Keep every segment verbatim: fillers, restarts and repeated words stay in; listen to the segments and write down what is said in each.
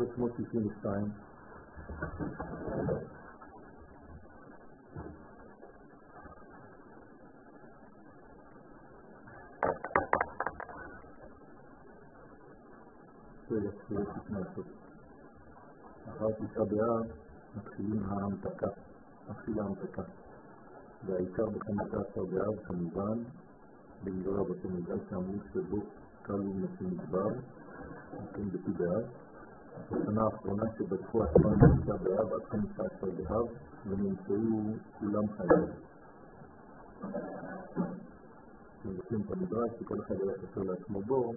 אלף מאות שישים ושתיים. זה תפילת התנאצות. אחר תשעה באב מתחילים ההמתקה, מתחילה ההמתקה. והעיקר בחמישה עשר באב כמובן, בגלל בתי מדרש שאמרו שבו קלו נושא מדבר, נותנים בתי באב. בשנה האחרונה שבדקו עצמם תשעה באב עד חמישה עשר באב, ונמצאו כולם חיים. מבקרים את המדרש, שכל אחד היה חסר לעצמו בור,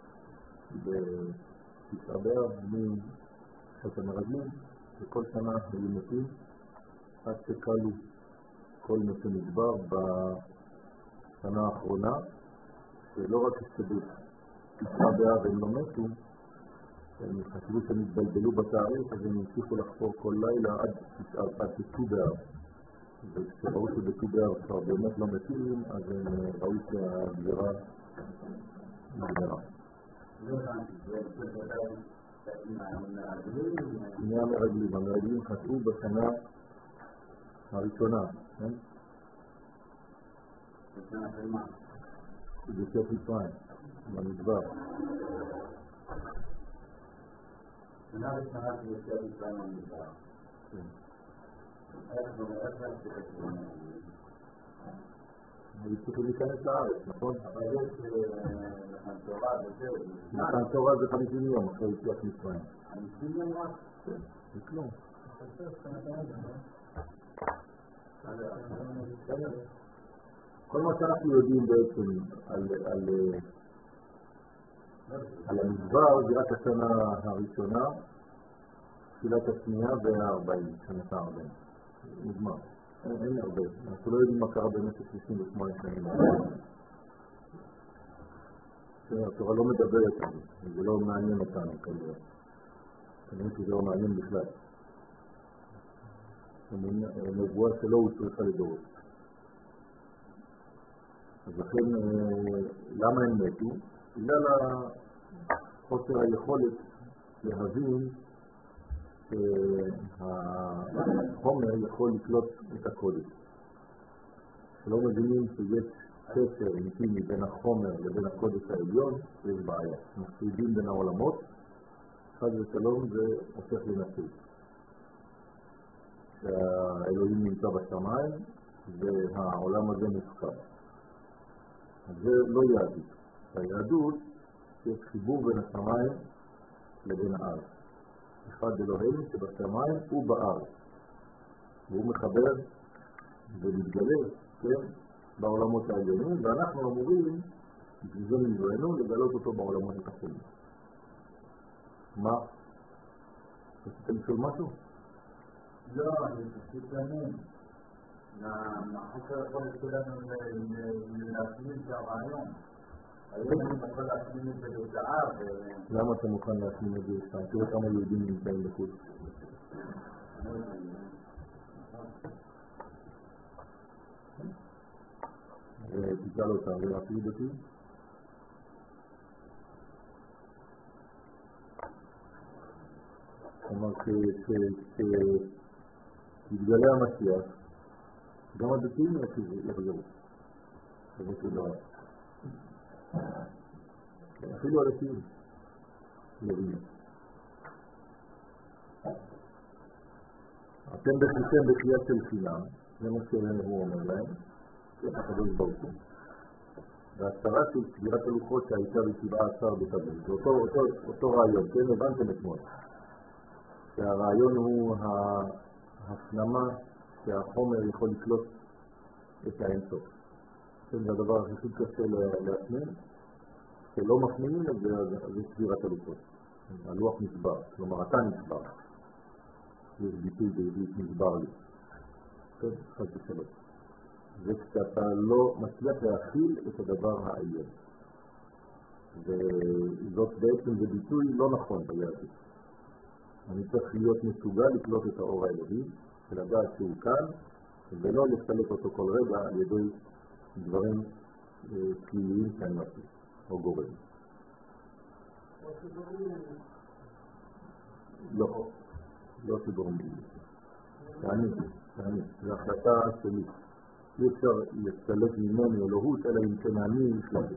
בתשעה באב, מחסן הרגלים, וכל שנה היו מתים, עד שקלו כל נושא מדבר בשנה האחרונה, שלא רק הסתדרו, תשעה באב הם לא מתו, הם חשבו שהם התבלבלו בתאריך, אז הם המשיכו לחפור כל לילה עד תשעה באב. וכשראו שבט"ו באב כבר באמת לא מתים, אז הם ראו שהגזרה נגמרה. שני המרגלים, המרגלים חטאו בשנה הראשונה, כן? בשנה של מה? ביציאת מצרים, במדבר. שנה ראשונה של יציאת מצרים במדבר. כן. איך זה איך זה קשור? הם צריכים להיכנס לארץ, נכון? אבל יש לכם תורה וזהו. לכם תורה זה חמישים יום אחרי יציאת מצרים. חמישים יום רק? כן, זה כלום. כל מה שאנחנו יודעים בעצם על, על, על המדבר זה רק השנה הראשונה, תחילת השנייה והארבעים, שנת הארבעים. נגמר. אין, אין הרבה. אנחנו לא יודעים מה קרה במשך שישים ושמונה שנים. התורה לא מדברת על זה, זה לא מעניין אותנו כנראה. כנראה שזה לא מעניין בכלל. נבואה שלא הוא צריכה לדורות. אז לכן, למה הם מתו? בגלל חוסר היכולת להבין שהחומר יכול לקלוט את הקודש. שלא מבינים שיש קשר אינטימי בין החומר לבין הקודש העליון, יש בעיה. מפרידים בין העולמות, חד ושלום זה הופך לנצחי. שהאלוהים נמצא בשמיים והעולם הזה מופקד. אז זה לא יהדות. היהדות יש חיבור בין השמיים לבין הארץ. אחד אלוהים שבשמיים הוא בארץ. והוא מחבר ומתגלה, כן, בעולמות העליונים, ואנחנו אמורים, בשביל זה נזרנו, לגלות אותו בעולמות התחתונים. מה? רציתם לשאול משהו? לא, אני פשוט מעניין. החוסר היכולת שלנו להפנים את הרעיון. היום אני יכול להפנים את זה לזהב. למה אתה מוכן להפנים את זה לזהב? תראה כמה יהודים נמצאים בחוץ. תשאל אותה, זה להפריד אותי? כלומר, כשתתגלה המשיח, גם הדתיים יחזרו. זה לא רע. אפילו הדתיים יבינו. אתם בכיתם בחייה של חינם, זה מה שהוא אומר להם, זה הקדוש ברוך הוא. וההצהרה של סגירת הלוחות שהייתה בשבעה עשר בתמוז, זה אותו, אותו, אותו רעיון, כן, הבנתם אתמול. שהרעיון הוא ההפנמה שהחומר יכול לקלוט את האינסוף. זה הדבר הכי קשה להפנים, שלא מפנימים את זה, זה סגירת הלוחות. הלוח נשבר, כלומר אתה נשבר. יש ביטוי בעברית נשבר לי. טוב, חד ושלום. זה כשאתה לא מצליח להכיל את הדבר העליון. וזאת בעצם זה ביטוי לא נכון ביהדות. אני צריך להיות מסוגל לקלוט את האור האלוהי, ולדעת שהוא כאן, ולא לסלק אותו כל רגע על ידי דברים כליליים שאני מפסיק, או גורם. לא, לא שגורם לי. אני, אני, זו החלטה שלי. אי אפשר לצלק ממני אלוהות, אלא אם כן אני החלטתי.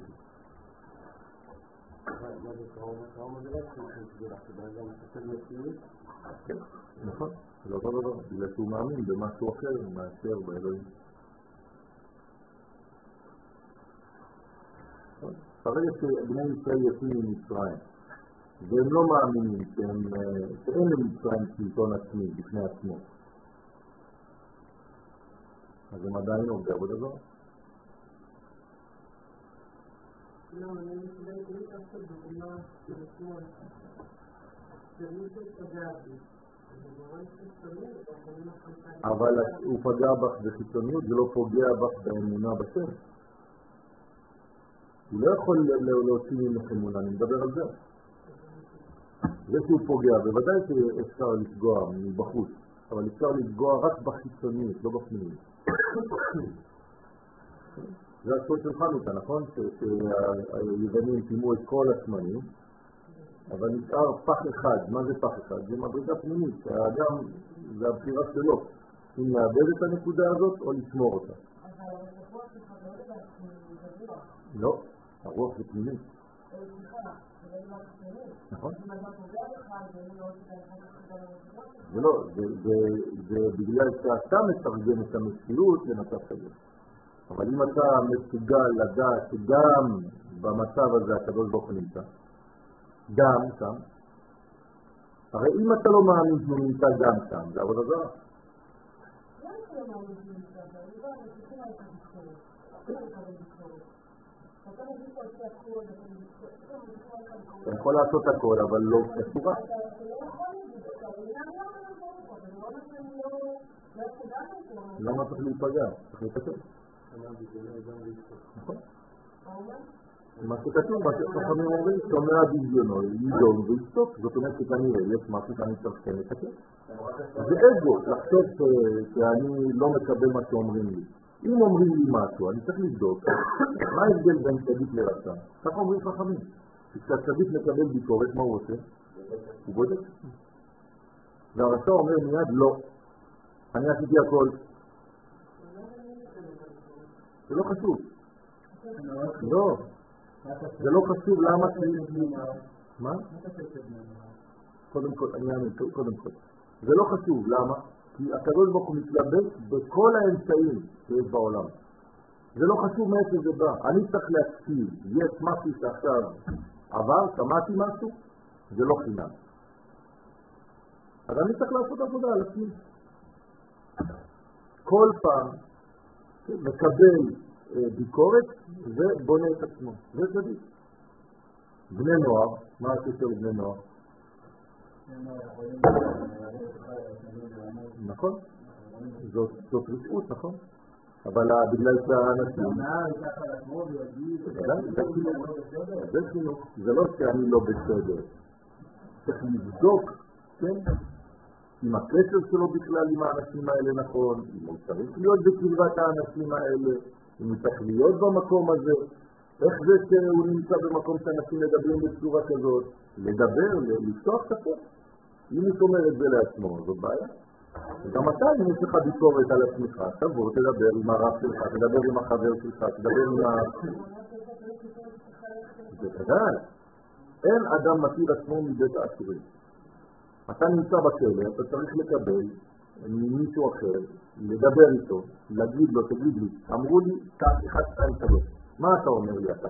מה זה טראומה? טראומה זה לא יכול להסביר, שבאדם מסתכל מציאות? כן, נכון, זה לא דבר דבר, בגלל שהוא מאמין במשהו אחר מאשר באלוהים. ברגע שבני ישראל יוצאים ממצרים, והם לא מאמינים שאין למצרים שלטון עצמי בפני עצמו, אז הם עדיין עובדי עבודה זרה. לא, אני מתכוון לי ככה דוגמה של אתמול, שמישהו פגע בי, אבל הוא פגע בך בחיצוניות, זה לא פוגע בך באמונה בשם. הוא לא יכול להוציא ממך אמונה, אני מדבר על זה. זה שהוא פוגע, בוודאי שאפשר לפגוע מבחוץ, אבל אפשר לפגוע רק בחיצוניות, לא בפנימיות. זה הסוד של חנוכה, נכון? שהיוונים טימו את כל השמנים, אבל נשאר פח אחד. מה זה פח אחד? זה מדרגה פנימית, שהאדם, זה הבחירה שלו, אם לאבד את הנקודה הזאת או לשמור אותה. אבל הרוח שלך לא יודעת, זה לא, הרוח זה פנימית. סליחה, זה לא פנימית. נכון? אם אתה פוגע לך, זה לא אותך, זה לא, זה בגלל שאתה מתרגם את המציאות למצב כזה. אבל אם אתה מסוגל לדעת שגם במצב הזה הקדוש ברוך הוא נמצא, גם שם, הרי אם אתה לא מאמין שהוא נמצא גם שם, זה עבודה זרה. למה אתה לא מאמין שהוא נמצא? אני יודעת, אני צריכה את הביקורת. אתה לא יכול לביקורת. אתה לא יכול לביקורת, אתה יכול לעשות הכל, אבל לא בצורה. אתה לא יכול לביקורת, אני לא יכול לביקורת. למה צריך להיפגע? צריך להתקל. נכון. מה שכתוב, מה שחכמים אומרים, שומע דמיונו, יידום ויסטוק. זאת אומרת שכנראה יש משהו שאני צריך כן לתקן. זה אגו, לחשוב שאני לא מקבל מה שאומרים לי. אם אומרים לי משהו, אני צריך לבדוק מה ההבדל בין צדיק לרשע. ככה אומרים חכמים. כשהצדיק מקבל ביקורת, מה הוא עושה? הוא בודק. והרשע אומר מיד, לא. אני עשיתי הכל. זה לא חשוב. לא. זה לא חשוב, למה? מה? קודם כל, אני אענה, קודם כל. זה לא חשוב, למה? כי הקדוש ברוך הוא מתלבט בכל האמצעים שיש בעולם. זה לא חשוב מאיפה זה בא. אני צריך להקשיב. יש משהו שעכשיו עבר, שמעתי משהו, זה לא חינם. אז אני צריך לעשות עבודה על עצמי. כל פעם מקבל ביקורת ובונה את עצמו. זה צדיק. בני נוער, מה הקשר לבני נוער? נכון? זאת רשעות, נכון? אבל בגלל שהאנשים... זה חינוך. זה לא שאני לא בסדר. צריך לבדוק, כן? אם הקשר שלו בכלל עם האנשים האלה נכון, אם הוא צריך להיות בקרבת האנשים האלה, אם הוא צריך להיות במקום הזה, איך זה שהוא נמצא במקום שאנשים מדברים בצורה כזאת, לדבר, לפתוח את הפה. אם הוא שומר את זה לעצמו, זאת בעיה. גם אתה, אם יש לך ביקורת על עצמך, תבוא, תדבר עם הרב שלך, תדבר עם החבר שלך, תדבר עם ה... זה כדאי. אין אדם מכיר עצמו מבית האסורים. אתה נמצא בכלא, אתה צריך לקבל ממישהו אחר, לדבר איתו, להגיד לו, תגיד לי, אמרו לי, כך, אחד, שתיים, שלוש. מה אתה אומר לי אתה?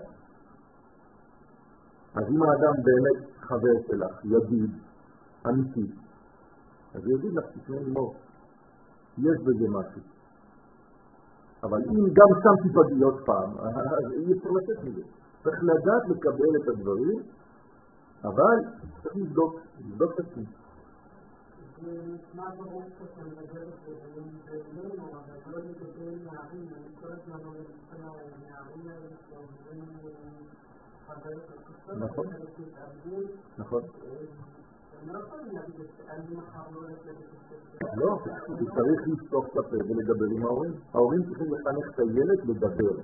אז אם האדם באמת חבר שלך, ידיד, אמיתי, אז הוא יגיד לך, תשמע לימור, יש בזה משהו. אבל אם גם שם תיפגעי עוד פעם, אז אי אפשר לצאת מזה. צריך לדעת לקבל את הדברים, אבל צריך לבדוק, לבדוק את עצמי. זה נשמע ברור שאתה מדבר את זה, ואני לא, אבל לא לגבי נערים, אני כל הזמן לא נמצא נערים האלה שעוברים חבר את נכון. נכון. הם לא יכולים להגיד את אני מחר לא הולך לבית הספר. לא, הוא צריך לפתוח את הפה ולדבר עם ההורים. ההורים צריכים לחנך את הילד לדבר.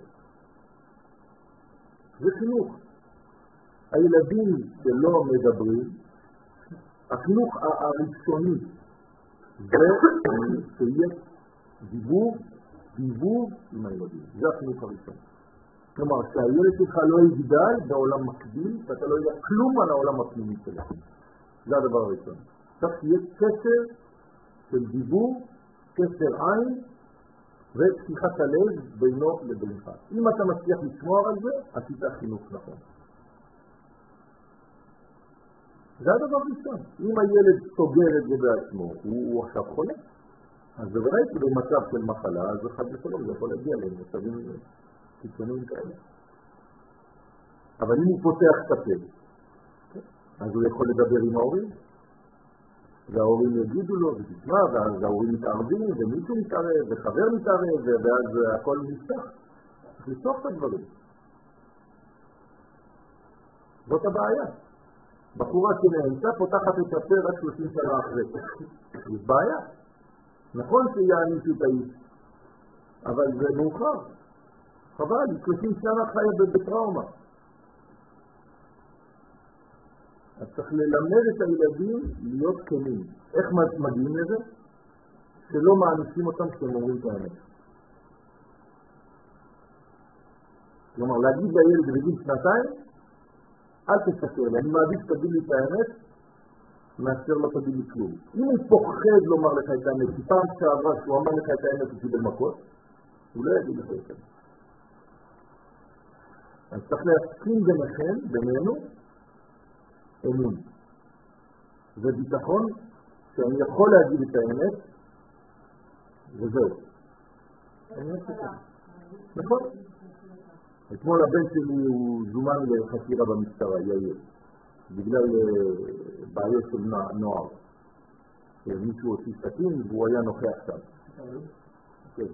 זה חינוך. הילדים שלא מדברים, החינוך הראשוני זה שיהיה דיבור, דיבור עם הילדים. זה החינוך הראשון. כלומר, שהילד שלך לא יגדל בעולם מקביל, ואתה לא יודע כלום על העולם הפנימי שלך. זה הדבר הראשון. צריך שיהיה קשר של דיבור, קשר עין, ופתיחת הלב בינו לבינך. אם אתה מצליח לשמור על זה, עשית חינוך נכון. זה הדבר ראשון. אם הילד סוגר את זה בעצמו, הוא, הוא עכשיו חולה. אז בוודאי שבמצב של מחלה, אז אחד ושלום, זה יכול להגיע למצבים קיצוניים כאלה. אבל אם הוא פותח את הפה, אז הוא יכול לדבר עם ההורים, וההורים יגידו לו, ותשמע, ואז ההורים מתערבים, ומישהו מתערב, וחבר מתערב, ואז הכל נפתח. צריך לפתוח את הדברים. זאת הבעיה. בחורה שנאמצה פותחת את הפה רק שלושים שנה אחרי. יש בעיה. נכון שיענישו את האיש, אבל זה מאוחר. חבל, שלושים שנה חיה בטראומה. אז צריך ללמד את הילדים להיות כנים. איך מגיעים לזה? שלא מענישים אותם כשהם אומרים את האמת. כלומר, להגיד לילד בגיל שנתיים, אל תסתכל, אני מעדיף שתגיד לי את האמת, מאשר לא תגיד לי כלום. אם הוא פוחד לומר לך את האמת, כי פעם שעברה שהוא אמר לך את האמת וקיבל מכות, הוא לא יגיד לך את האמת. אז צריך להסכים ביניכם, בינינו, אמון. זה ביטחון שאני יכול להגיד את האמת, וזהו. נכון? אתמול הבן שלי הוא זומן לחקירה במשטרה, יאיר, בגלל בעיות של נוער. מישהו הוציא סכין והוא היה נוכח שם. כן.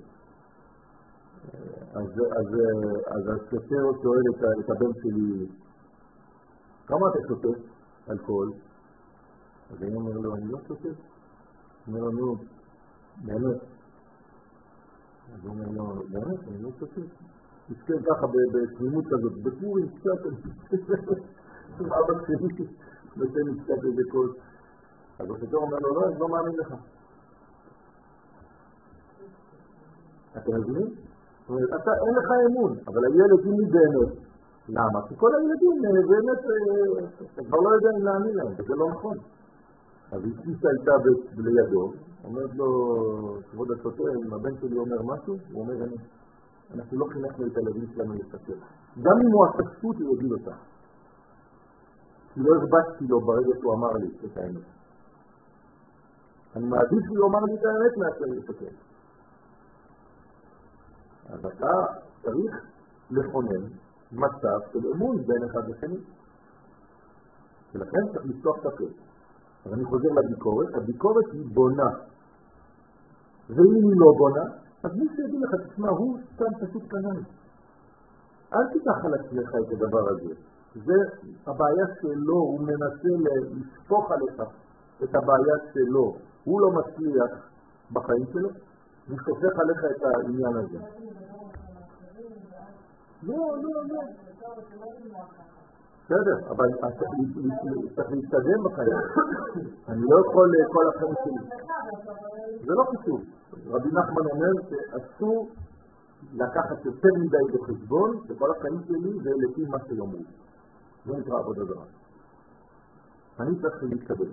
אז השוטר שואל את הבן שלי, כמה אתה שותה אלכוהול? אז אני אומר לו, אני לא שותה. אני אומר לו, באמת. אז הוא אומר לו, באמת, אני לא שותה. תסכן ככה בתמימות כזאת, בפורים קצת, עם אבא שלי, נותן לי קצת איזה קול. אז השוטר אומר לו, לא, אני לא מאמין לך. אתם מבינים? זאת אומרת, אתה אין לך אמון, אבל הילד היא באמת. למה? כי כל הילדים באמת, אתה כבר לא יודע אם להאמין להם, וזה לא נכון. אז איציסה הייתה לידו, אומרת לו, כבוד השוטר, אם הבן שלי אומר משהו, הוא אומר, אני. אנחנו לא חינכנו את הילדים שלנו לסתכל. גם אם הוא התפסות, הוא יגיד אותה. כי לא הרבצתי לו ברגע שהוא אמר לי את האמת. אני מעדיף שהוא אמר לי את האמת מאשר לסתכל. אז אתה צריך לכונן מצב של אמון בין אחד לשני. ולכן צריך לפתוח את הפה. אז אני חוזר לביקורת. הביקורת היא בונה. ואם היא לא בונה, אז מי שיגיד לך, תשמע, הוא סתם פשוט קנן. אל תיקח על עצמך את הדבר הזה. זה הבעיה שלו, הוא מנסה לשפוך עליך את הבעיה שלו. הוא לא מצליח בחיים שלו, הוא שופך עליך את העניין הזה. לא, לא, לא. בסדר, אבל צריך להתקדם בחיים. אני לא יכול כל החיים שלי. זה לא חשוב. רבי נחמן אומר שאסור לקחת יותר מדי בחשבון, וכל החיים שלי זה לפי מה שיאמרו. זה נקרא עבודה זרה. אני צריך להתקדם.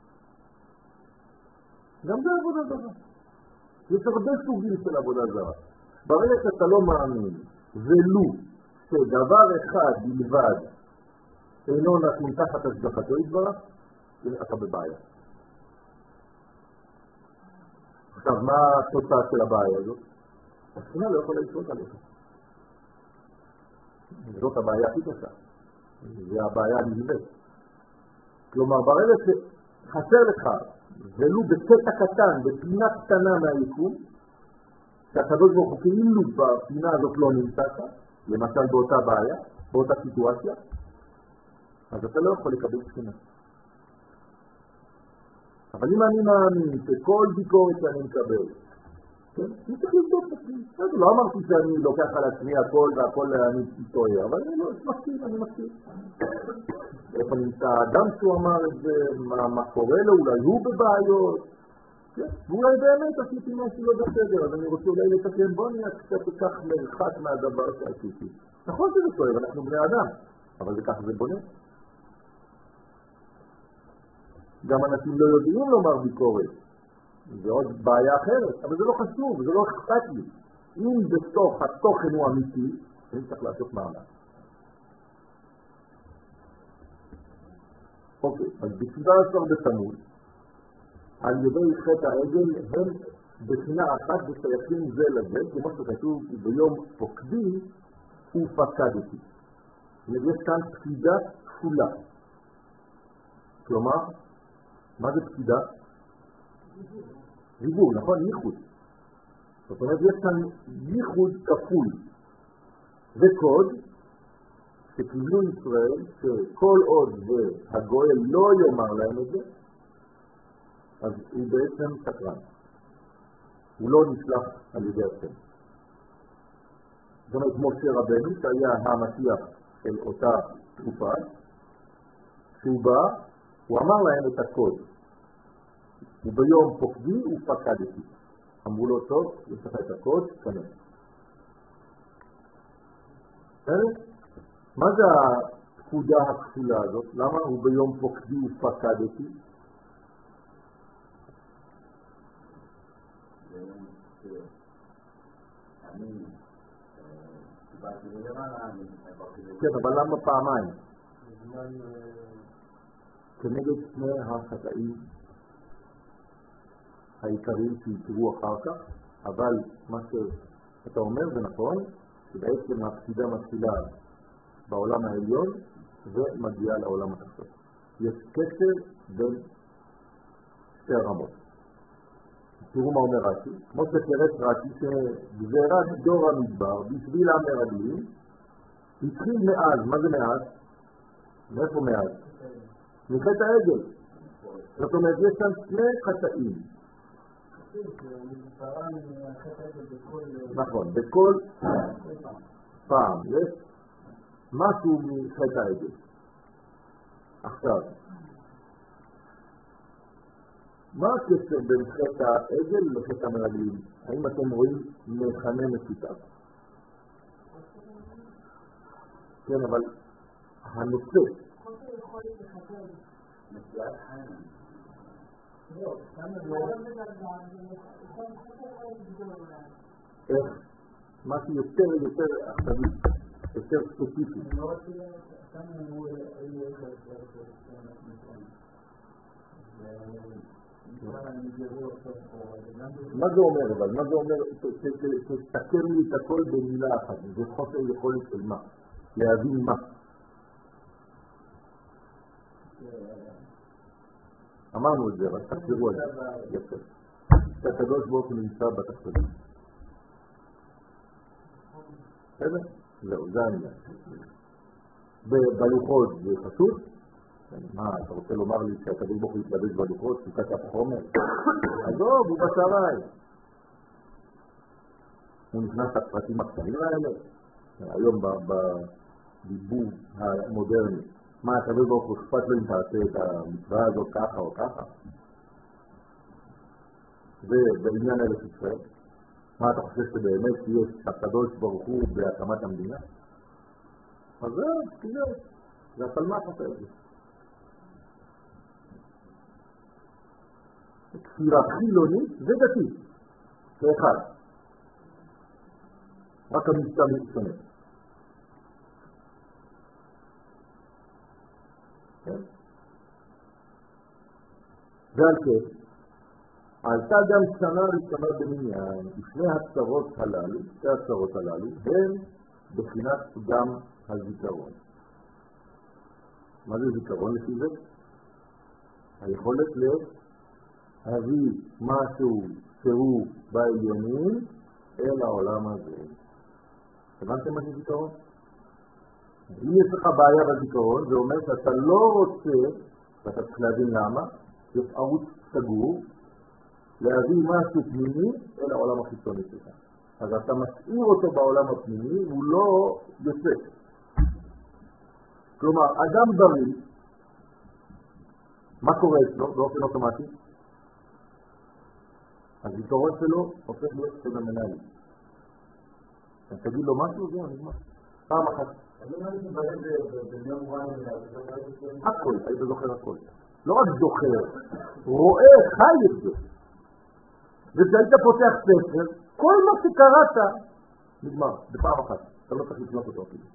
גם זה עבודה זרה. יש הרבה סוגים של עבודה זרה. ברגע שאתה לא מאמין, ולו שדבר אחד בלבד אינו נתון תחת השגחתו יתברך, אתה בבעיה. עכשיו, מה התוצאה של הבעיה הזאת? השכינה לא יכולה לשלוט עליך. זאת הבעיה הכי קשה. זה הבעיה הנלווית. כלומר, ברגע שחסר לך, ולו בקטע קטן, בפינה קטנה מהיקום, שהקדוש ברוך הוא כאילו בפינה הזאת לא נמצאת, למשל באותה בעיה, באותה סיטואציה, אז אתה לא יכול לקבל שכינה. אבל אם אני מאמין שכל ביקורת שאני מקבל, כן? אני צריך לבדוק את עצמי. לא אמרתי שאני לוקח על עצמי הכל והכל אני טועה, אבל אני לא מכיר, אני מכיר. איפה נמצא האדם שהוא אמר את זה, מה קורה לו, אולי הוא בבעיות. ואולי באמת עשיתי משהו לא בסדר, אז אני רוצה אולי לתקן, בוא נהיה קצת כך מרחק מהדבר שעשיתי. נכון שזה טועה, אנחנו בני אדם, אבל זה ככה זה בונה. גם אנשים לא יודעים לומר ביקורת. זה עוד בעיה אחרת, אבל זה לא חשוב, זה לא אכפת לי. אם בתוך התוכן הוא אמיתי, אני צריך לעשות מעלה. אוקיי, אז בשבעה עשר בתמוז, על ידי חטא העגל הם בחינה אחת ושייכים זה לזה, כמו שכתוב ביום פוקדי ופקדתי. יש כאן פקידה כפולה. כלומר, מה זה פקידה? ריבוי, נכון? ייחוד. זאת אומרת, יש כאן ייחוד כפול. זה קוד שקיבלו ישראל, שכל עוד והגואל לא יאמר להם את זה, אז הוא בעצם שקרן. הוא לא נשלח על ידי השם. זאת אומרת, משה רבנו, שהיה המשיח של אותה תקופה, שהוא בא, הוא אמר להם את הקוד. וביום פוקדי ופקדתי. אמרו לו, טוב, יש לך את הקוד, כנראה. מה זה הפקודה הכפולה הזאת? למה הוא ביום פוקדי ופקדתי? כן, אבל למה פעמיים? כנגד שני החטאים העיקריים שיקרו אחר כך, אבל מה שאתה אומר זה נכון, שבעצם הפקידה מתחילה בעולם העליון ומגיעה לעולם התחתון. יש קשר בין שתי הרמות. תראו מה אומר רש"י, כמו שפרש רש"י שגזירת דור המדבר בשביל המרגלים התחיל מאז. מה זה מאז? מאיפה מאז? מחטא העגל. זאת אומרת, יש כאן שני חטאים. נכון, בכל פעם יש משהו מחטא העגל. עכשיו, מה הקשר בין חטא העגל לחטא המרגלים? האם אתם רואים מכנה משותף? כן, אבל הנושא נשיאת חיים. לא, איך? משהו יותר יותר עכשווי, יותר ספציפי. מה זה אומר אבל? מה זה אומר? תסתכל לי את הכל במילה אחת. זה חוסר יכולת של מה? להבין מה? אמרנו את זה, אבל תחזרו את זה. יפה. שהקדוש ברוך הוא נמצא בתחתונים. בסדר? זהו, זה העניין. בלוחות זה חשוב? מה, אתה רוצה לומר לי שהקדוש ברוך הוא יתלבש בלוחות, שהוא כתב חומר? עזוב, הוא בשרי. הוא נכנס לפרטים הקטנים האלה. היום בדיבור המודרני. מה, הקדוש ברוך הוא אכפת לו אם תעשה את המצווה הזאת ככה או ככה? זה בעניין ארץ ישראל. מה אתה חושב שבאמת יש הקדוש ברוך הוא בהקמת המדינה? אז זה, זה, זה הפלמח עושה את זה. כפירה חילונית ודתית, כאחד. רק המבצע משתנה. ועל כן, עלתה גם שנה ראשונה במניין, ושני הצרות הללו, שתי הצרות הללו, הן בחינת גם הזיכרון. מה זה זיכרון לפי זה? היכולת להביא משהו שהוא בעליונים אל העולם הזה. הבנתם מה זה זיכרון? אם יש לך בעיה בזיכרון, זה אומר שאתה לא רוצה, ואתה צריך להבין למה, יש ערוץ סגור, להביא משהו פנימי אל העולם החיצוני שלך. אז אתה משאיר אותו בעולם הפנימי, הוא לא יוצא. כלומר, אדם בריא, מה קורה אצלו באופן אוטומטי? הזיכרון שלו הופך להיות פנומנלי. אז תגיד לו משהו, זהו, נגמר. פעם אחת. הכל, היית זוכר הכל. לא רק זוכר, רואה, חי את זה. וכשהיית פותח ספר, כל מה שקראת נגמר, בפעם אחת. אתה לא צריך לקנות אותו אפילו.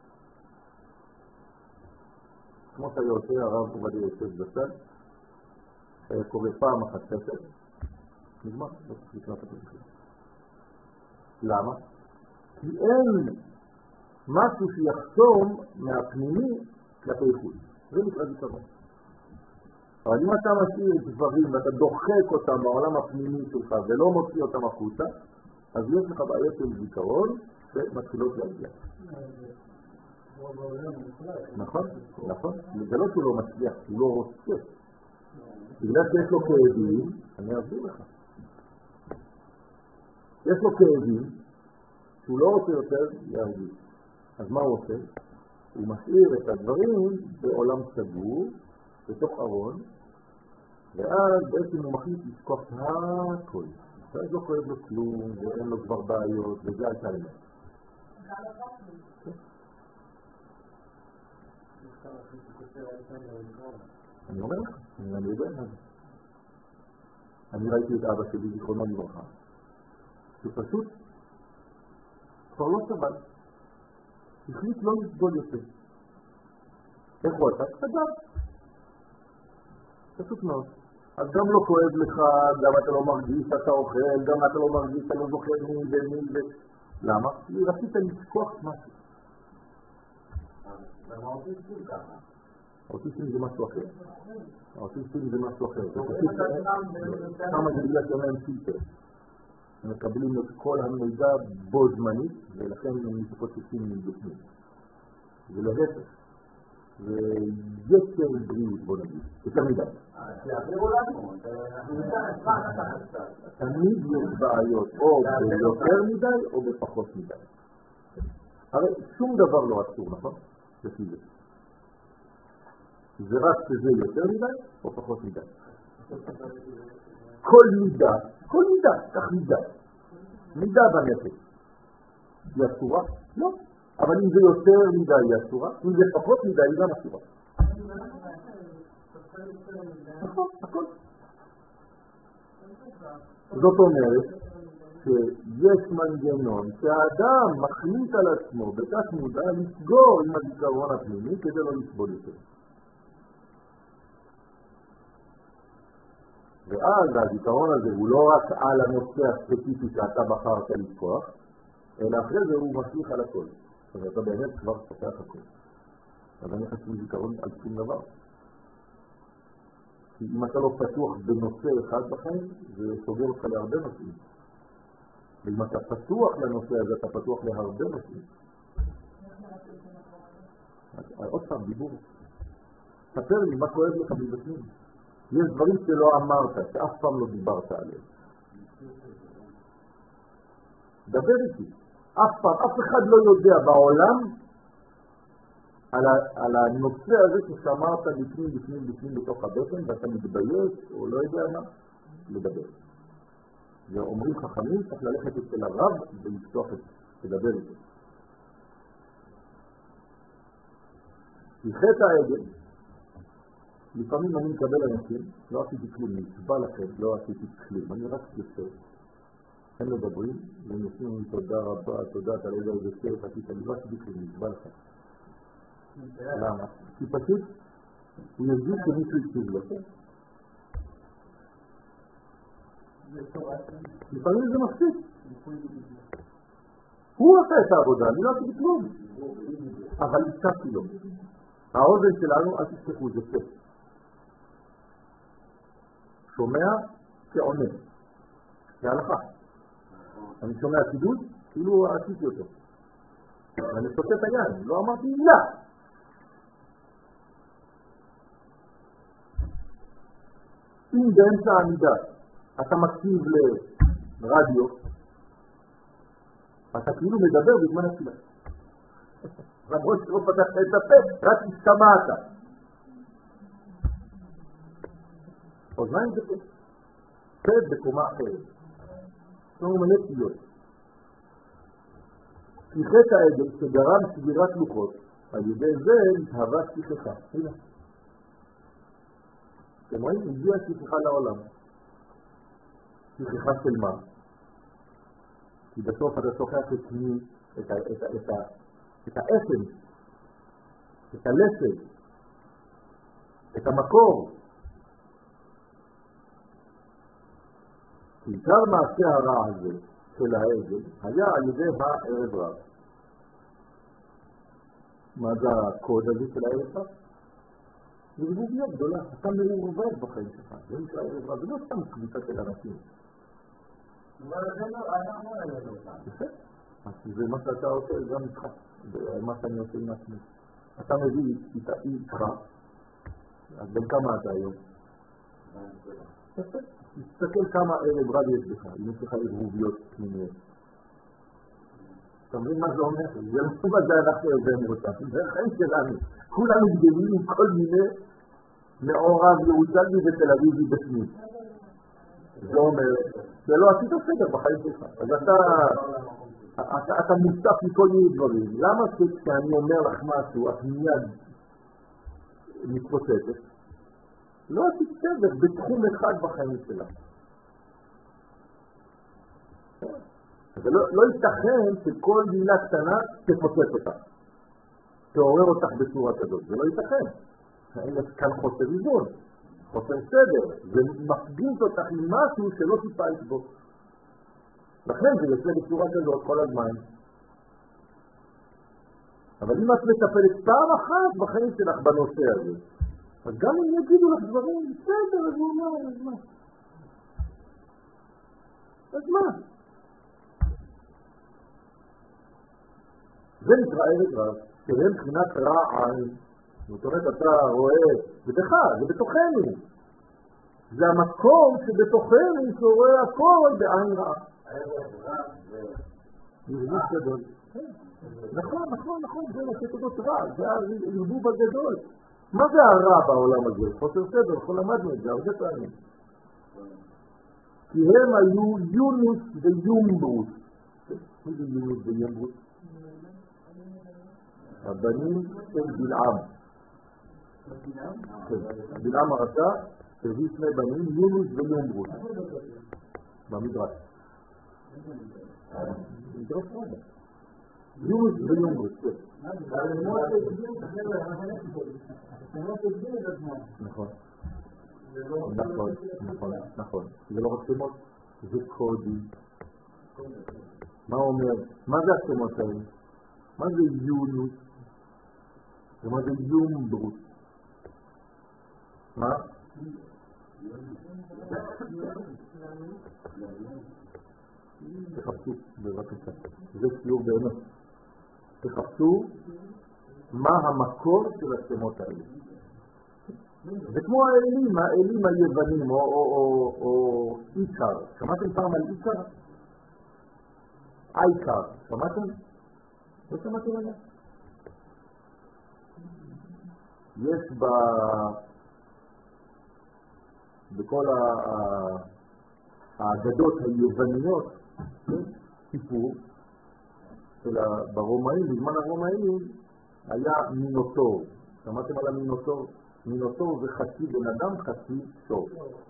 כמו שהיה עושה הרב עובדיה יוסף זצ"ל, קורא פעם אחת ספר, נגמר, לא צריך לקנות אותו אפילו. למה? כי אין משהו שיחסום מהפנימי כלפי חוץ. זה נקרא זיכרון. אבל אם אתה משאיר דברים ואתה דוחק אותם בעולם הפנימי שלך ולא מוציא אותם החוצה, אז יש לך בעיות של זיכרון שמתחילות להגיע. נכון, נכון. זה לא שהוא לא מצליח, הוא לא רוצה. בגלל שיש לו כאבים, אני אעזור לך. יש לו כאבים שהוא לא רוצה יותר להרגיש. אז מה הוא עושה? הוא משאיר את הדברים בעולם סגור, בתוך ארון, ואז בעצם הוא מחליט לשכוח הכל. ואז לא כואב לו כלום, ואין לו כבר בעיות, וזה הייתה אמת. אני אומר לך, אני יודע מה זה. אני ראיתי את אבא שלי, זיכרונו לברכה, שפשוט כבר לא סבל. החליט לא לסבול יותר. איך הוא עשה? סגר. פשוט מאוד. אז גם לא כואב לך, גם אתה לא מרגיש שאתה אוכל, גם אתה לא מרגיש שאתה לא זוכר מי ומי ו... למה? כי רצית לשכוח משהו. למה אוטיסטים ככה? אוטיסטים זה משהו אחר. אוטיסטים זה משהו אחר. כמה זה בגלל שאין להם פילטר. הם מקבלים את כל המידע בו זמנית, ולכן הם מתפוצצים מבפנים. ולהפך. ויותר בריאות, בוא נגיד, יותר מדי. שיעבירו לנו, תמיד יש בעיות, או ביותר מדי או בפחות מדי. הרי שום דבר לא אסור, נכון? לפי זה. זה רק שזה יותר מדי או פחות מדי. כל מידה, כל מידה, כך מידה. מידה בנפש. היא אסורה? לא. אבל אם זה יותר מדי היא אסורה, אם זה פחות מדי היא גם אסורה. נכון, הכל. זאת אומרת שיש מנגנון שהאדם מחליט על עצמו בתת מודע לסגור עם הזיכרון הפנימי כדי לא לסבול יותר. ואז הזיכרון הזה הוא לא רק על הנושא הספציפי שאתה בחרת לזכוח, אלא אחרי זה הוא משליך על הכל. אז אתה באמת כבר פותח הכל. אז אני חושב זיכרון על שום דבר. כי אם אתה לא פתוח בנושא אחד בחיים, זה סוגר אותך להרבה נושאים. ואם אתה פתוח לנושא הזה, אתה פתוח להרבה נושאים. עוד פעם, דיבור. ספר לי מה כואב לך מבפנים. יש דברים שלא אמרת, שאף פעם לא דיברת עליהם. דבר איתי. אף פעם, אף אחד לא יודע בעולם על, ה, על הנושא הזה ששמרת בפנים, בפנים, בפנים בתוך הבטן, ואתה מתבייש, או לא יודע מה, לדבר. ואומרים חכמים, צריך ללכת אצל הרב ולפתוח את זה, לדבר איתו. כי חטא העגל, לפעמים אני מקבל אנשים, לא עשיתי כלום, נצבע לכם, לא עשיתי כלום, אני רק יוצא. הם מדברים, ונושאים לי תודה רבה, תודה, אתה לא יודע איזה כיף, עשית לי, לא עשיתי כלום, נצבע לכם. למה? כי פשוט הוא ירגיש שמישהו יקשיב לו. לפעמים זה מפסיק. הוא עושה את העבודה, אני לא עשיתי כלום. אבל הקשבתי לו. האוזן שלנו, אל תשכחו, זה כיף. שומע כעונה. כהלכה. אני שומע קידוד, כאילו עשיתי אותו. אני סוטה את היין, לא אמרתי מילה. אם באמצע העמידה אתה מקשיב לרדיו, אתה כאילו מדבר בזמן התפילה. למרות שלא פתחת את הפה, רק השתמעת. אוזניים זה פה. פה בקומה אחרת. זאת אומרת מלא תפילות. כי חטא העגל שגרם סגירת לוחות, על ידי זה התהווה שכחה. הנה. אתם רואים? הגיעה שכחה לעולם. שכחה של מה? כי בסוף אתה שוכח את מי, את ה... את ה... את ה... את האסן, את הלסד, את המקור. עיקר מעשה הרע הזה של העגל היה על ידי הערב רב. מה זה הקוד הזה של הערב רב? זה רבוביה גדולה, אתה מעורבב בחיים שלך, זה נקרא ערב רב, זה לא סתם קבוצה של אנשים. אבל זה לא, אנחנו לא יודעים אותם. בסדר, אז זה מה שאתה עושה גם איתך, מה שאני עושה עם עצמי. אתה מביא איתך, אז בין כמה אתה היום? תסתכל כמה ערב רב יש לך, אם יש לך ערבוביות פנימיות. אתה מבין מה זה אומר? זה לא מה זה אנחנו הבאנו אותם, זה החיים שלנו. כולנו גדלים עם כל מיני מעורב ירושלמי ותל אביבי בפנים. זה אומר, זה לא עשית סדר בחיים שלך. אז אתה, אתה, אתה מוסף מכל מיני דברים. למה כשאני אומר לך משהו, את מיד מתפוצצת? לא עשית סדר בתחום אחד בחיים שלך. זה לא, לא ייתכן שכל מילה קטנה תפוצץ אותך. תעורר אותך בצורה כזאת. זה לא ייתכן. יש כאן חוסר איזון. חוסר סדר, זה מפגיז אותך עם משהו שלא טיפלת בו. לכן זה יוצא בצורה כזאת כל הזמן. אבל אם את מטפלת פעם אחת בחיים שלך בנושא הזה, אז גם אם יגידו לך דברים, בסדר, אז הוא אומר, אז מה? אז מה? זה נקרא ערב רב, שהם מבחינת רען. זאת אומרת, אתה רואה, זה בך, זה בתוכנו. זה המקום שבתוכנו שרואה הכל בעין רעה. נרבוב גדול. נכון, נכון, נכון, זה נושא כזאת רע, זה הנרבוב הגדול. מה זה הרע בעולם הזה? חוסר סדר, אנחנו למדנו את זה הרבה פעמים. כי הם היו יונוס ויומברוס. מי זה יונוס ויומברוס? הבנים של בלעם. בלעם הרשע הביא שני בנים, יונוס ויומברוס. במדרש. מדרש רבה. יונוס ויומברוס, כן. נכון. נכון, נכון, נכון. זה לא רק שמות, זה קודי. מה אומר? מה זה השמות האלה? מה זה יונוס? ומה זה יומברוס? מה? תחפשו בבקשה. זה שיעור באמת. תחפשו מה המקור של השמות האלה. זה כמו האלים, האלים היוונים או איקר. שמעתם פעם על איקר? אייקר. שמעתם? לא שמעתם עליה? יש ב... בכל האגדות היווניות סיפור של ברומאים, בזמן הרומאים היה מינוטור. שמעתם על המינוטור? מינוטור זה חצי בן אדם, חצי שור.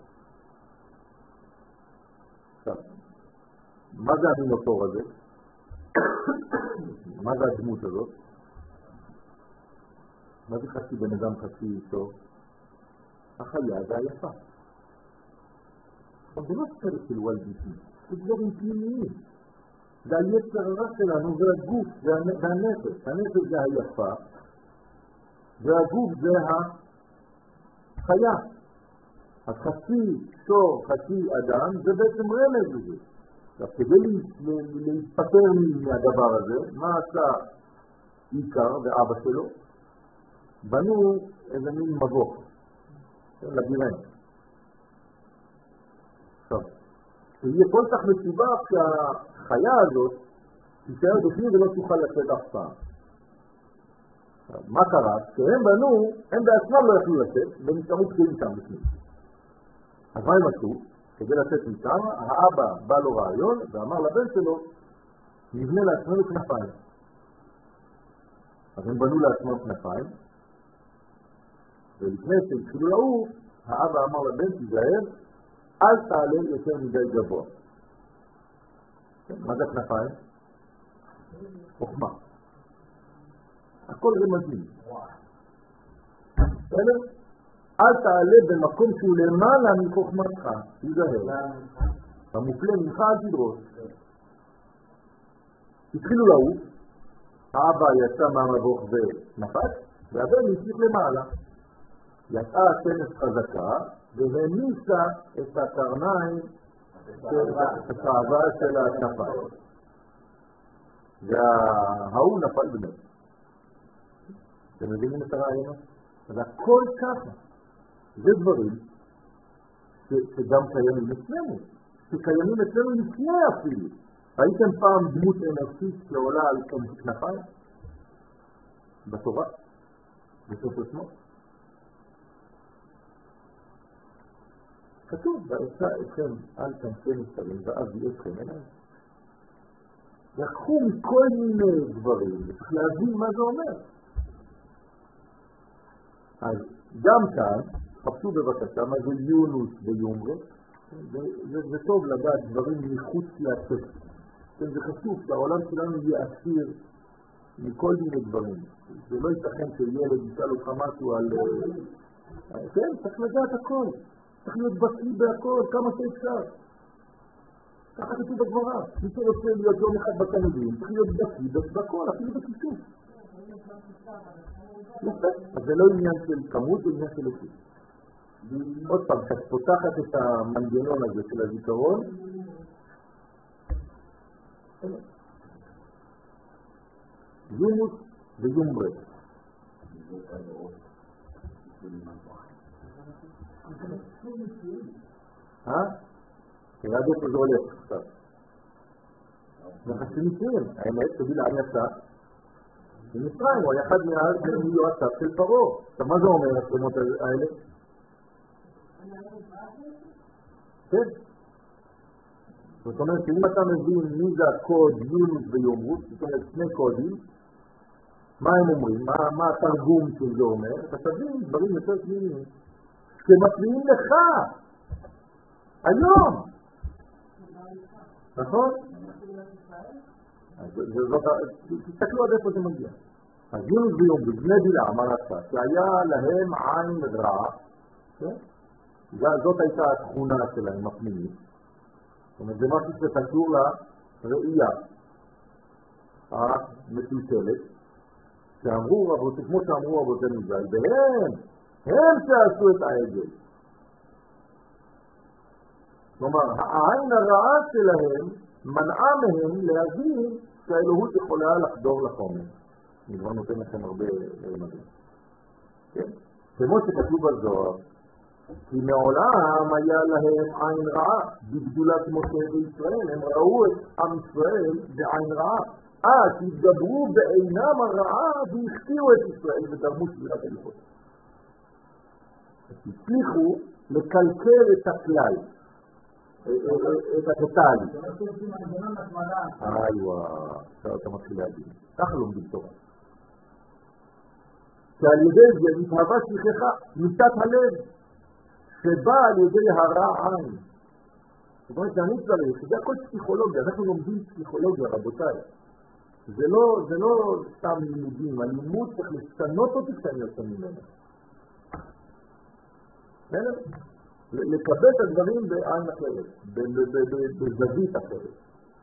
עכשיו, מה זה המינוטור הזה? מה זה הדמות הזאת? מה זה חצי בן אדם, חצי שור? החיה והיפה. אבל זה לא סרט של וולט דיסני, זה דברים פנימיים. זה היצר הרע שלנו, זה הגוף, זה הנפש. הנפש זה היפה, והגוף זה החיה. אז חצי שור, חצי אדם, זה בעצם רמז לזה. עכשיו, כדי להיפטר מהדבר הזה, מה עשה איקר ואבא שלו? בנו איזה מין מבוך, לבירן. טוב. שיהיה כל כך מסובך שהחיה הזאת תישאר בפנים ולא תוכל לצאת אף פעם. מה קרה? כשהם בנו, הם בעצמם לא יכלו לצאת, ונשארו פתאים שם בפנים. אז מה הם עשו? כדי לצאת משם, האבא בא לו רעיון ואמר לבן שלו, נבנה לעצמנו כנפיים. אז הם בנו לעצמם כנפיים, ולפני שהתחילו לעוף, האבא אמר לבן, תיזהר, אל תעלה יותר מדי גבוה. מה זה כנפיים? חוכמה. הכל זה מדהים. בסדר? אל תעלה במקום שהוא למעלה מחוכמתך, תיזהר. המופלא ממך אל תדרוש. התחילו לעוף, האבא יצא מהמבוך ונפק, והבן המשיך למעלה. יצאה השמש חזקה, והניסה את הקרניים, את התאווה של הכנפיים. וההוא נפל במת. אתם מבינים את הרעיון? אז הכל ככה. זה דברים שגם קיימים אצלנו, שקיימים אצלנו לפני אפילו. ראיתם פעם דמות אנושית שעולה על כנפיים? בתורה? בסוף עצמו? כתוב, ועשה אתכם על כנפי נסתרים ואבי אתכם אליי. לקחו מכל מיני דברים, וצריך להבין מה זה אומר. אז גם כאן, חפשו בבקשה מה זה יונוס ויומרה, זה טוב לדעת דברים מחוץ לטקסט. זה חשוב שהעולם שלנו יהיה אסיר מכל מיני דברים. זה לא ייתכן שילד ישאל אותך משהו על... כן, צריך לדעת הכל. צריך להיות בקיא בהכל, כמה שאפשר. ככה כתוב בגמרא. מי שרוצה להיות יום אחד בתלמידים, צריך להיות בקיא בהכל, אפילו בכיסוף. יפה. אז זה לא עניין של כמות, זה עניין של איכות. עוד פעם, כשאת פותחת את המנגנון הזה של הזיכרון, יומוס ויומרה. אה? יד איפה זה הולך עכשיו. נחשי ניסויים. האמת, תביא לעין יצא. במצרים, הוא היה אחד מיועציו של פרעה. עכשיו, מה זה אומר, השמות האלה? כן. זאת אומרת, שאם אתה מבין מי זה הקוד יונוס ויומרות, זאת אומרת, שני קודים, מה הם אומרים? מה, מה התרגום של זה אומר? אתה תבין דברים יותר פנימיים שמפניעים לך היום. נכון? תסתכלו עד איפה זה מגיע. אז יונוס ויומרות, בני בלעם, מה נעשה? שהיה להם עין רע, זאת הייתה התכונה שלהם הפנימית. זאת אומרת, זה משהו שקשור לראייה המטולטלת, שאמרו רבותינו, כמו שאמרו רבותינו ז"ל, והם, הם שעשו את העגל. כלומר, העין הרעה שלהם מנעה מהם להבין שהאלוהות יכולה לחדור לחומר. אני כבר נותן לכם הרבה מדים. כן? כמו שכתוב בזוהר, כי מעולם היה להם עין רעה בגדולת משה בישראל, הם ראו את עם ישראל בעין רעה, אז התגברו בעינם הרעה והכתירו את ישראל ודרמו שבירת הלכות. הצליחו לקלקל את הכלל, את הטוטלי. איווה, עכשיו אתה מתחיל להגיד, ככה לומדים תורה. שעל ידי זה מתהווה שכחה מיטת הלב, שבא על ידי הרע עין. זאת אומרת שאני צריך, זה הכל פסיכולוגיה, אנחנו לומדים פסיכולוגיה, רבותיי. זה לא, זה לא סתם לימודים, הלימוד צריך לשנות אותי כשאני יוצא ממנו. לקבל את הדברים בעין אחרת, בזווית אחרת.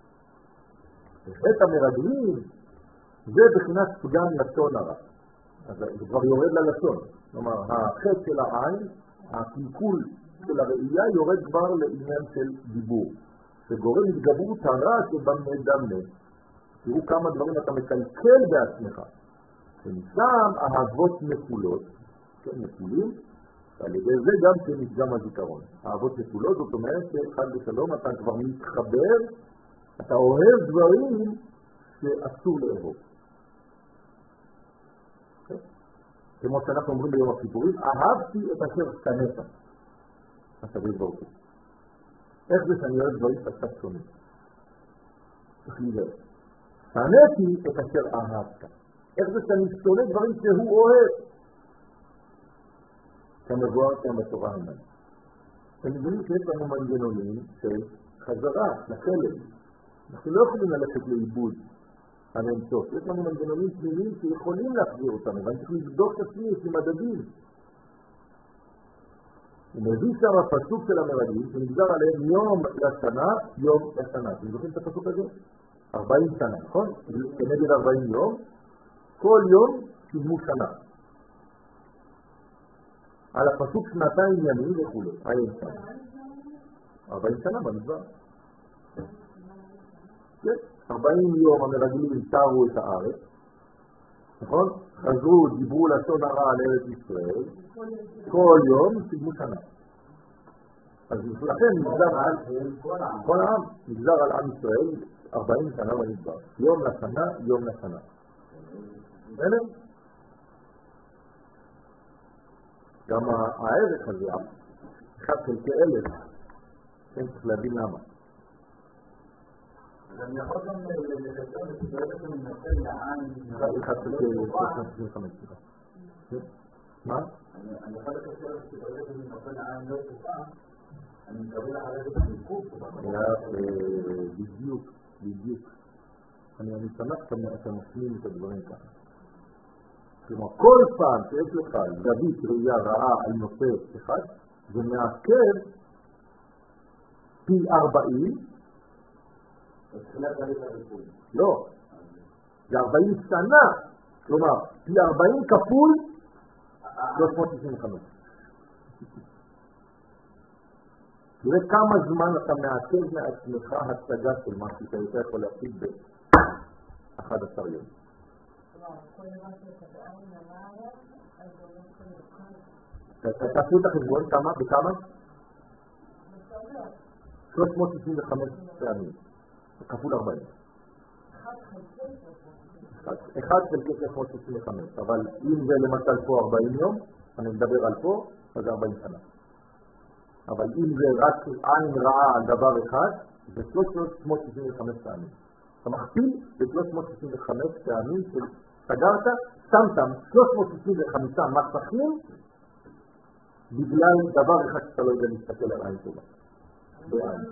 את המרגלים, זה בחינת פגם לשון הרע. אז זה כבר יורד ללשון. כלומר, החטא של העין, הקלקול של הראייה יורד כבר לעניין של דיבור, שגורם התגברות הרע שבמדמה. תראו כמה דברים אתה מקלקל בעצמך. שמשם אהבות נפולות, כן, נפולים, על ידי זה גם כנפגם הזיכרון. האבות נטולות, זאת אומרת שחד ושלום אתה כבר מתחבר, אתה אוהב דברים שאסור לאהוב. כמו שאנחנו אומרים ביום הכיפורים, אהבתי את אשר שנאת. הסביר ברוך. איך זה שאני אוהב דברים קצת שונים? צריך להיזהר. שנאתי את אשר אהבת. איך זה שאני שונא דברים שהוא אוהב? כמבואר כאן בתורה הנ"ל. אתם מבינים שיש לנו מנגנונים של חזרה לחלק. אנחנו לא יכולים ללכת לאיבוד על אינסוף. יש לנו מנגנונים פנימיים שיכולים להחזיר אותנו, ואני צריך לבדוק את עצמי, יש לי מדדים. הוא מביא שם הפסוק של המרגלים, שנגזר עליהם יום לשנה, יום לשנה. אתם זוכרים את הפסוק הזה? ארבעים שנה, נכון? כנגד ארבעים יום, כל יום שילמו שנה. על הפסוק שנתיים ימים וכו'. היום שנה. ארבעים שנה במדבר. כן. ארבעים יום המרגלים תארו את הארץ, נכון? חזרו, דיברו לשון הרע על ארץ ישראל, כל יום שילמו שנה. אז לכן נגזר על כל העם, נגזר על עם ישראל ארבעים שנה במדבר. יום לשנה, יום לשנה. בסדר? גם הערך הזה, אחד חלקי אלף, כן, צריך להבין למה. אז אני יכול גם לקצר בסדרת שאני מנסה לעין... אחד חלקי עשרים וחמש. מה? אני יכול לקצר בסדרת שאני מנסה לעין לא תקופה, אני מקבל אחרי זה בניקוף. בדיוק, בדיוק. אני שמח שאתה משלים את הדברים כאן. כלומר, כל פעם שיש לך זווית ראייה רעה על נושא אחד, זה מעכב פי ארבעים. בתחילת תהליך הריפוי. לא, זה ארבעים שנה. כלומר, פי ארבעים כפול שלוש מאות תשעים וחמש. תראה כמה זמן אתה מעכב מעצמך הצגה של משהו שאתה יכול להשיג ב-אחד עשר יום. תעשו את החשבון כמה? בכמה? שלוש מאות תשעים וחמש פעמים. כפול ארבעים. אחד חלקי שלוש מאות תשעים וחמש. אבל אם זה למשל פה ארבעים יום, אני מדבר על פה, אז זה ארבעים שנה. אבל אם זה רק עין רעה על דבר אחד, זה שלוש מאות תשעים וחמש פעמים. אתה מכפיל ב-שלוש מאות תשעים וחמש פעמים של סגרת, שמת שלוש מאות תשעים וחמש מסכים בגלל דבר אחד שאתה לא יודע להסתכל על עין טובה. בעין.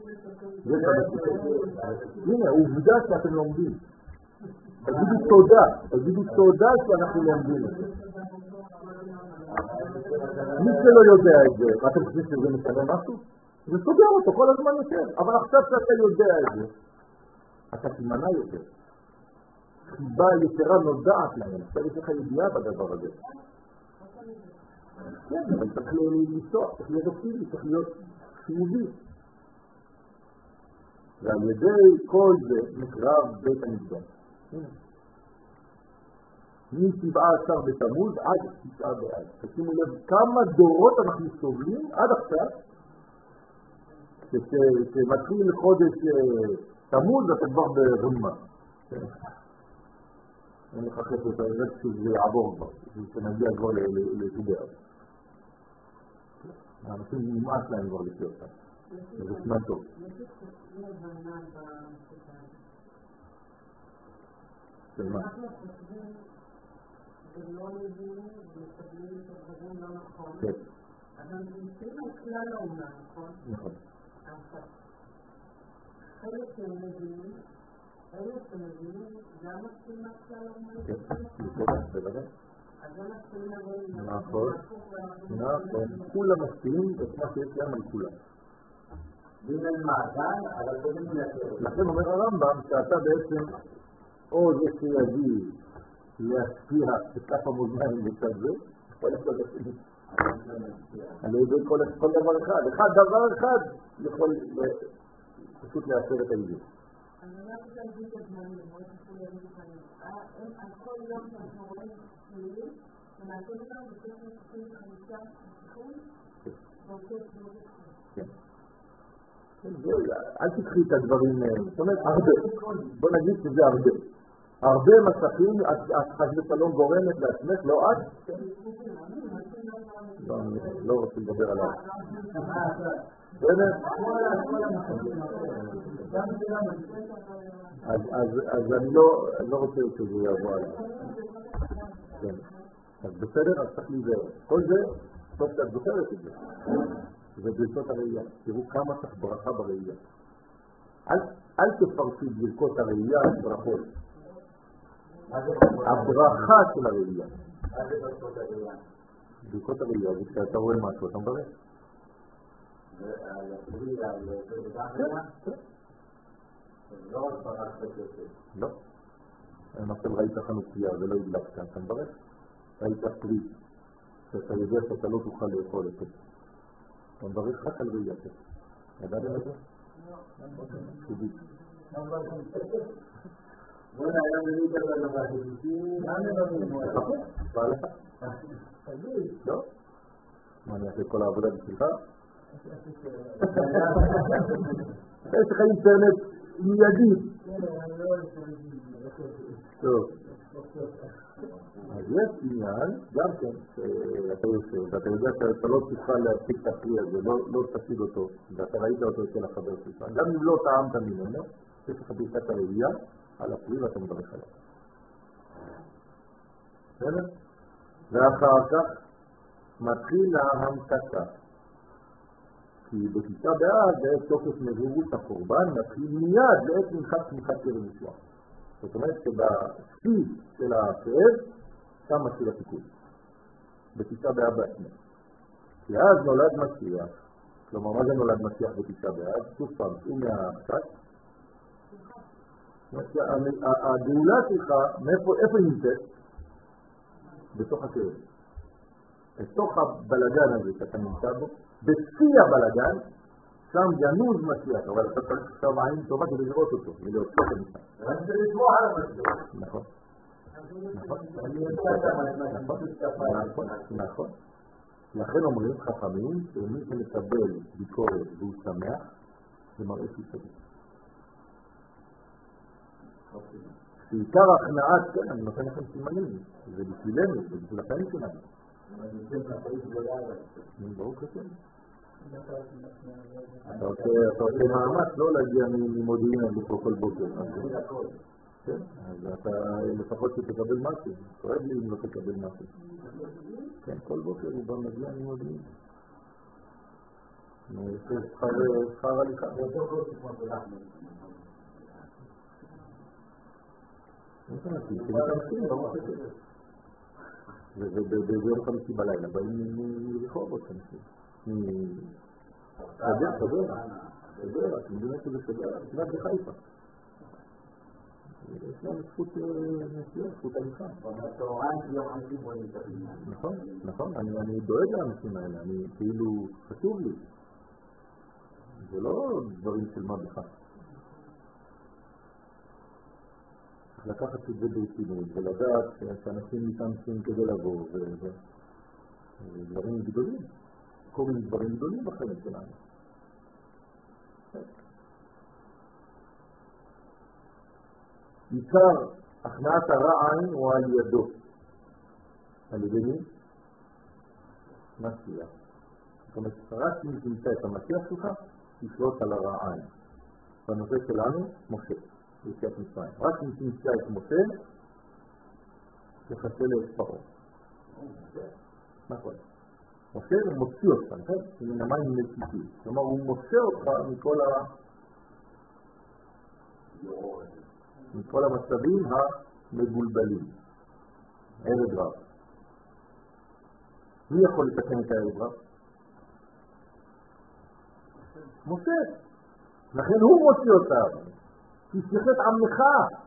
הנה, עובדה שאתם לומדים. תגידו תודה, תגידו תודה שאנחנו לומדים את זה. מי שלא יודע את זה, אתם חושבים שזה משנה משהו? זה סוגר אותו כל הזמן יותר, אבל עכשיו שאתה יודע את זה, אתה תימנע יותר. חיבה יתרה נודעת להם, עכשיו יש לך ידיעה בדבר הזה. כן, אבל צריך לנסוע, צריך להיות אופטימי, צריך להיות חיובי. ועל ידי כל זה נקרב בית המקדש. משבעה עשר בתמוז עד תשעה באב. תשימו לב כמה דורות אנחנו סובלים עד עכשיו, כשמתחיל חודש תמוז אתה כבר ברמה. אני מחכה את זה שזה יעבור כבר, שנגיע כבר לתשעה באב. האנשים נמאס להם כבר לחיות כאן. זה זמן טוב. של מה? אנחנו חושבים ולא מבינים ומקבלים את הדברים לא נכון. כן. אז אנחנו נמצאים על כלל העונה, נכון? נכון. עכשיו, חלק שהם מבינים, אלה שמבינים, גם מסכים על כלל העונה? כן, בוודאי. אז הם מסכים לבוא נכון. נכון. כולם מסכימים את מה שיש להם על כולם. ואם אין מעגל, אבל קודם לייצר. לכן אומר הרמב"ם שאתה בעצם או זה שיביא להשפיע את כף המאזניים בצד זה, כל אחד השני. על ידי כל דבר אחד. אחד דבר אחד יכול פשוט לאשר את הידיעה. אני לא רוצה להגיד את הזמן, אני מאוד חשוב להגיד את הזמן. על כל יום שאנחנו רואים שלילי, ולעשות אותם בסוף עשרים וחמישה סיכון, כן. אל תקחי את הדברים, זאת אומרת, הרבה. בוא נגיד שזה הרבה. הרבה מסכים, את חס ושלום גורמת לעצמך, לא את? לא, אני לא רוצה לדבר עליו. בסדר? אז אני לא רוצה שזה יעבור עליו. אז בסדר, אז צריך להיזהר. כל זה, טוב שאת זוכרת את זה. זה ברכות הראייה. תראו כמה צריך ברכה בראייה. אל תפרשי ברכות הראייה על ברכות. הברכה של הראייה. מה זה ברכות הראייה? ברכות הראייה זה כשאתה רואה משהו, אתה מברך. על הפרי, על פרי, כן. לא רק ברק בכסף. לא. למשל ראית חנוכיה ולא הדלקת, אתה מברך. ראית פרי, שאתה יודע שאתה לא תוכל לאכול את זה. אתה מברך רק על ראייה. ידעתם את זה? שובי. בוא נהיה מנהיג על הדבר הזה. מה נראה מנהיג? בא לך? לא? מה אני אעשה כל העבודה בשבילך? יש לך אינטרנט מיידי. טוב. אז יש עניין, גם כן, שאתה יושב, ואתה יודע שאתה לא תוכל להציג את הכלי הזה, לא תציג אותו, ואתה ראית אותו אצל החבר שלך. גם אם לא טעמת ממנו, יש לך ברכת הראייה על הכלי ואתה מברך עליו. בסדר? ואחר כך מתחיל ההמתקה. כי בתשעה באב, בעת תוקף מזירות הקורבן, מתחיל מיד לעת מנחת שמחת קרב ישועה. זאת אומרת שבשיא של הכאב, שם מתחיל התיקון. בתשעה באב בעצמו. כי אז נולד משיח. כלומר, מה זה נולד משיח בתשעה באב? שוב פעם, הוא מהקצת. הגאולה שלך, איפה היא נמצאת? בתוך הכאב. בתוך הבלגן הזה שאתה נמצא בו, בשיא הבלגן, שם ינוז משיח, אבל אתה צריך עכשיו עין טובה כדי לראות אותו, ולהוציא את המשחק. רק זה לשמוע על המשחק. נכון. נכון. נכון. נכון. לכן אומרים חכמים, שמי שמקבל ביקורת והוא שמח, זה מראה שהוא צדיק. שעיקר ההכנעת, כן, אני נותן לכם סימנים, זה בשבילנו, זה בשביל החיים שלנו. ברור כסף. אתה עושה מאמץ לא להגיע ממודיעין עד לפה כל בוקר. כן, אז אתה לפחות שתקבל משהו. כואב לי אם לא תקבל משהו. כן, כל בוקר הוא בא מגיע ממודיעין. זה שכר הליכה. וביום חמישי בלילה באים מרחובות חמישי. סדר, סדר, סדר, אתם יודעים שזה סדר, סדר בחיפה. יש לנו זכות נסיעה, זכות הליכה. נכון, נכון, אני דואג לאנשים האלה, אני כאילו חשוב לי. זה לא דברים של מה בכך. לקחת את זה ברצינות ולדעת שאנשים מתאמצים כדי לבוא ודברים גדולים, קוראים דברים גדולים בחיים שלנו. עיקר הכנעת הרעין הוא על ידו. על ידי מי? משיח. זאת אומרת, רק אם תמצא את המשיח שלך, תשלוט על הרעין. בנושא שלנו, משה. יציאת מצרים. רק אם תמצא את משה, יחסל את פרעה. נכון. משה מוציא אותך, כן? מן המים מלכיתי. כלומר, הוא מוצא אותך מכל ה... מכל המצבים המגולבלים. ערב רב. מי יכול לתקן את הערב רב? משה. לכן הוא מוציא אותה. תשלח את עמך.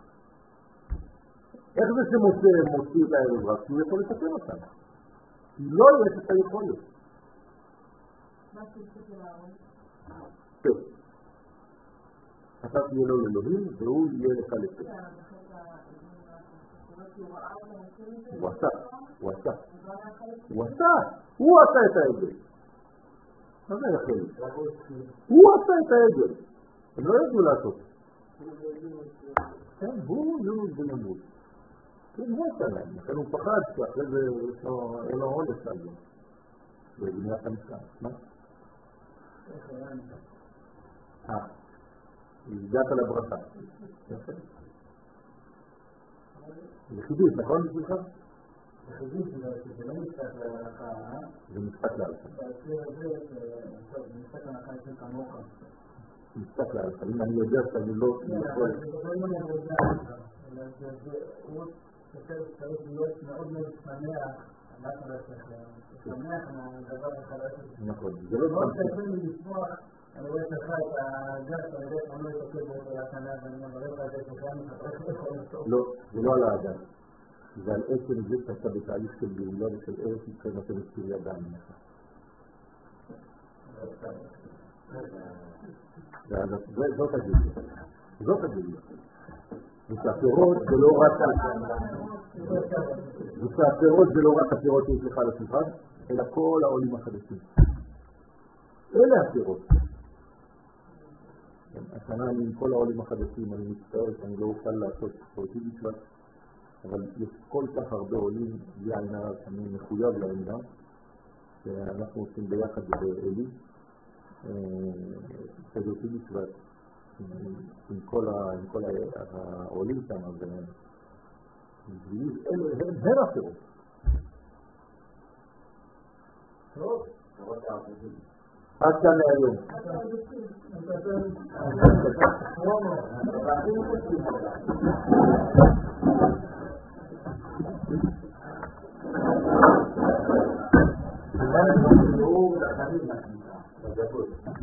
איך זה שמשה מוציא את הערב רב? כי הוא יכול לתקן אותם. כי לא יש את היכולת. מה תשלח לארון? טוב. אתה תהיה לו לאלוהים והוא יהיה לך לפה. הוא עשה, הוא עשה. הוא עשה, הוא עשה את העגל. מה זה יכול? הוא עשה את העגל. הם לא ידעו לעשות. כן, הוא יונוס בן עמוד. כן, הוא עשה להם. לכן הוא פחד שאחרי זה אין לו עונש על זה. בבניית המשכן. מה? אה, הגעת לברכה. זה חידוש, נכון בשבילך? זה חידוש, זה לא משחק להלכה, אה? זה משחק להלכה. זה משחק להלכה יש כמוך. משחק להלכה. אם אני יודע שאני לא... אבל זה לא אם אני יודע, אלא הוא צריך להיות מאוד מאוד שמח, אנחנו שמח מהדבר החדש. נכון, זה לא מאוד קשה לי לשמוח, אני רואה לך את הגז, אני רואה שאני לא יתוקד באותו להשנה, ואני מברך על זה שכן, לא, זה לא על האדם. זה על עצם זה שאתה בתהליך של גאולה ושל ארץ ישראל נותן את קריה בעמך. זאת הגאולה. זאת הגאולה. ושהפירות זה לא רק ושהפירות זה לא רק הפירות שיש לך על השולחן, אלא כל העולים החדשים. אלה הפירות. השנה אני עם כל העולים החדשים, אני מצטער שאני לא אוכל לעשות פורטי מצווה, אבל יש כל כך הרבה עולים בלי עין הרע שאני מחויב להם גם, שאנחנו עושים ביחד באלי, פורטי מצווה עם כל העולים שם, הם הפירות. טוב, עד כאן להיום. Thank you.